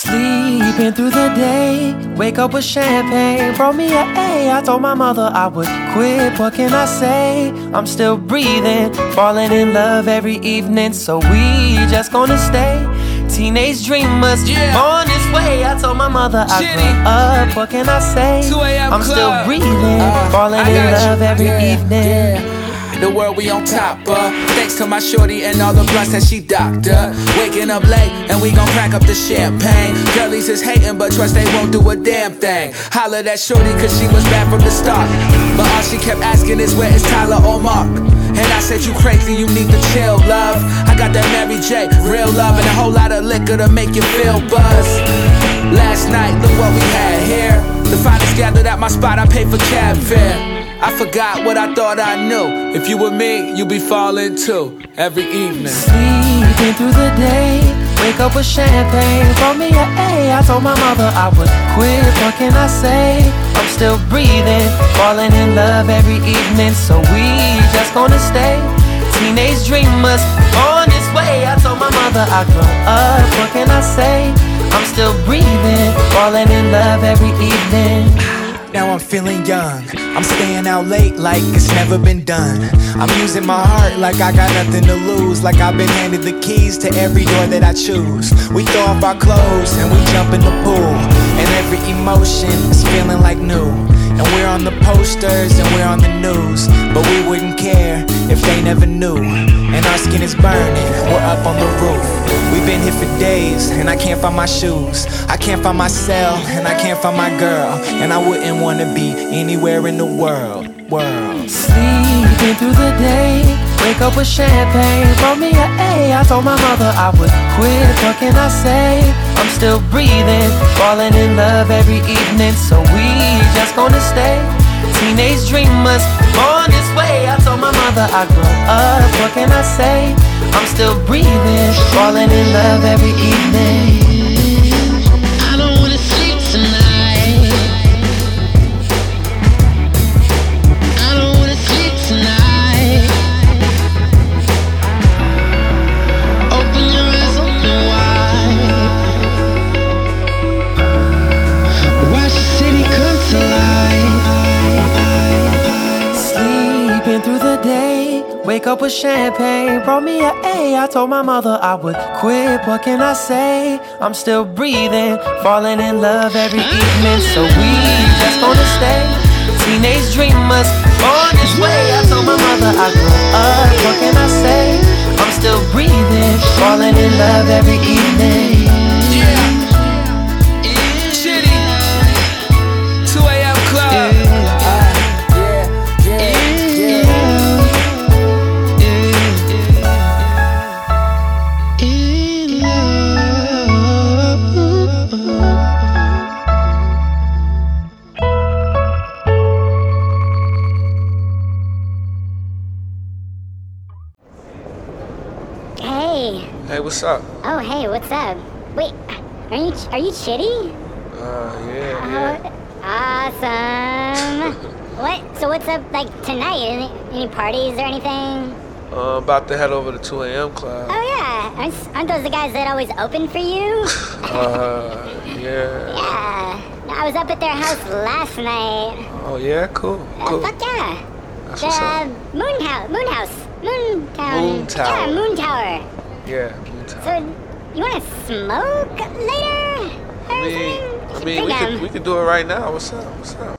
Sleeping through the day, wake up with champagne. Brought me a A, I told my mother I would quit. What can I say? I'm still breathing, falling in love every evening. So we just gonna stay teenage dreamers, on this way. I told my mother I grew up. What can I say? I'm still breathing, falling in love every evening. The world we on top of. Thanks to my shorty and all the blunts that she doctor. Waking up late and we gon' crack up the champagne. Girlies is hating but trust they won't do a damn thing. Holla that shorty cause she was bad from the start. But all she kept asking is where is Tyler or Mark? And I said you crazy, you need to chill, love. I got that Mary J, real love, and a whole lot of liquor to make you feel buzz. Last night, look what we had here. The finest gathered at my spot, I paid for cab fare. I forgot what I thought I knew. If you were me, you'd be falling too. Every evening. Sleeping through the day, wake up with champagne. Brought me a A, I told my mother I would quit. What can I say? I'm still breathing, falling in love every evening. So we just gonna stay teenage dreamers, on this way. I told my mother I grew up. What can I say? I'm still breathing, falling in love every evening. Now I'm feeling young, I'm staying out late like it's never been done. I'm using my heart like I got nothing to lose, like I've been handed the keys to every door that I choose. We throw off our clothes and we jump in the pool, and every emotion is feeling like new. And we're on the posters and we're on the news, but we wouldn't care if they never knew. And our skin is burning, we're up on the roof. We've been here for days and I can't find my shoes. I can't find myself and I can't find my girl. And I wouldn't wanna be anywhere in the world. Sleeping through the day, wake up with champagne. Brought me a A, I told my mother I would quit. What can I say? I'm still breathing, falling in love every evening. So we just gonna stay teenage dreamers, on this way. I told my mother I grew up. What can I say? I'm still breathing, falling in love every evening. I don't wanna sleep tonight. I don't wanna sleep tonight. Open your eyes, open wide. Watch the city come to life. Sleeping through the day, wake up with champagne. Brought me a A, I told my mother I would quit. What can I say? I'm still breathing, falling in love every evening. So we just gonna stay teenage dreamers, on this way. I told my mother I grew up. What can I say? I'm still breathing, falling in love every evening. Shitty 2 a.m. club. Hey, what's up? Oh, hey, what's up? Wait, are you Chitty? Yeah. Awesome. So what's up, like, tonight? Any parties or anything? About to head over to 2 a.m. club. Oh, yeah. Aren't those the guys that always open for you? Yeah. Yeah. I was up at their house last night. Oh, yeah? Cool. Fuck yeah. That's what's up. Moontown. Tower. Yeah, Moon Tower. Yeah, Moon Tower. So, you wanna smoke later? I mean, we could do it right now. What's up?